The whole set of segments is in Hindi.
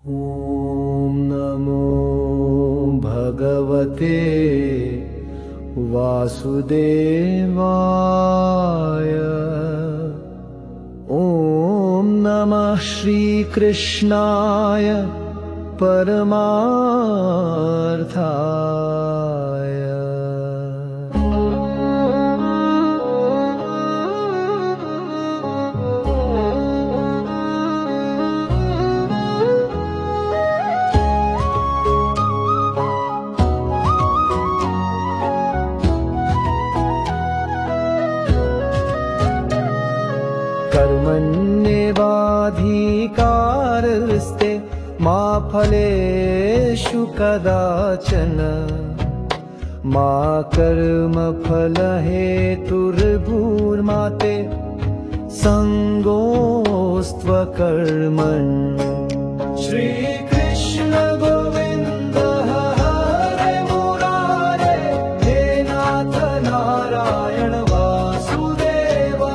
ॐ नमो भगवते वासुदेवाय। ॐ नमः श्रीकृष्णाय परमार्थाय। कर्मण्येवाधिकारस्ते मा फलेषु कदाचन। मा कर्मफलहेतुर्भूर्मा ते सङ्गोऽस्त्वकर्मन्। श्री कृष्ण गोविंद हरे मुरारे, हे नाथ नारायण वासुदेवा।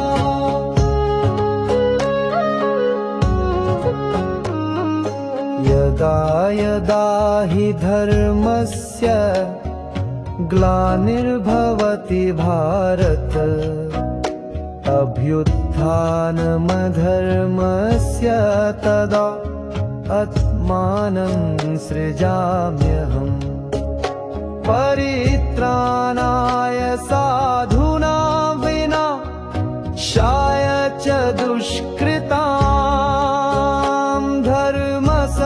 यदा यदा हि धर्मस्य ग्लानिर्भवति भारत, अभ्युत्थानमधर्मस्य तदा आत्मानं सृजाम्यहम्। परित्राणाय साधूनां विनाशाय च दुष्कृतां, धर्म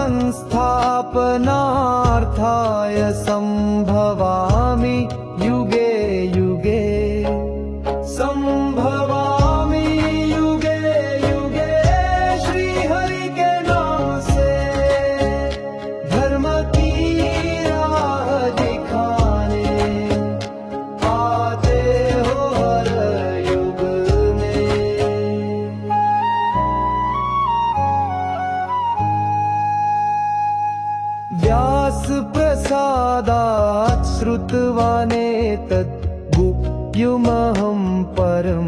संस्थापनार्थाय संभवामि युगे युगे। संभवामि युगे युगे, श्री हरि के नाम से धर्म की राह दिखाने आते हो हर युग में। व्यास प्रसादात् श्रुतवानेतत् गुह्यमहं परम्।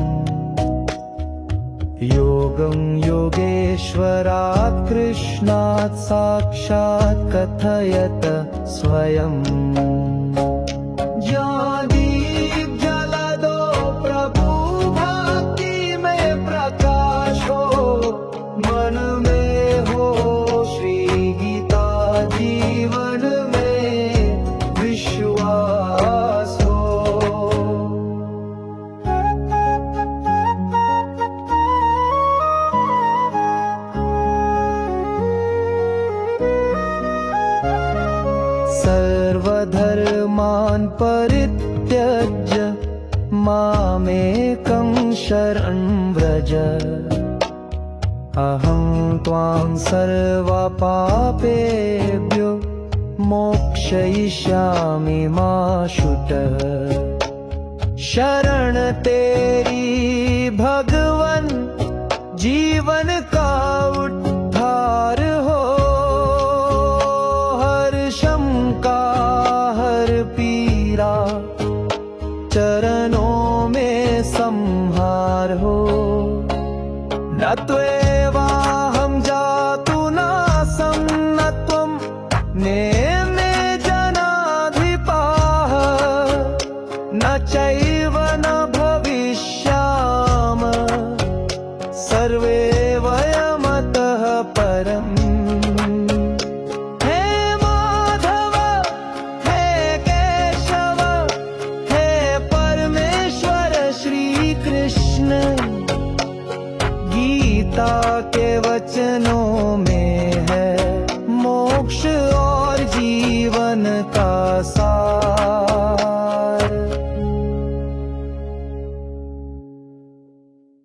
योगं योगेश्वरात् कृष्णात् साक्षात् कथयत स्वयं। ज्ञानदीप जलदो प्रभु भक्ति में प्रकाशो, मन में हो श्री गीता जीवन में विश्वास हो। सर्वधर्मान् परित्यज्य मामेकं शरणं व्रज। अहं त्वां सर्वपापेभ्यो मोक्षयिष्यामि मा शुचः। शरण तेरी भगवन, जीवन का उद्धार हो। हर शंका हर पीरा, चरणों में संहार हो। न त्वेवाहं जातु नासं, न त्वं नेमे जनाधिपाः। न चैव न भविष्याम, सर्वे वयमतः परम्। हे माधव हे केशव, हे परमेश्वर श्री कृष्ण। गीता के वचनों में है मोक्ष और जीवन का सार।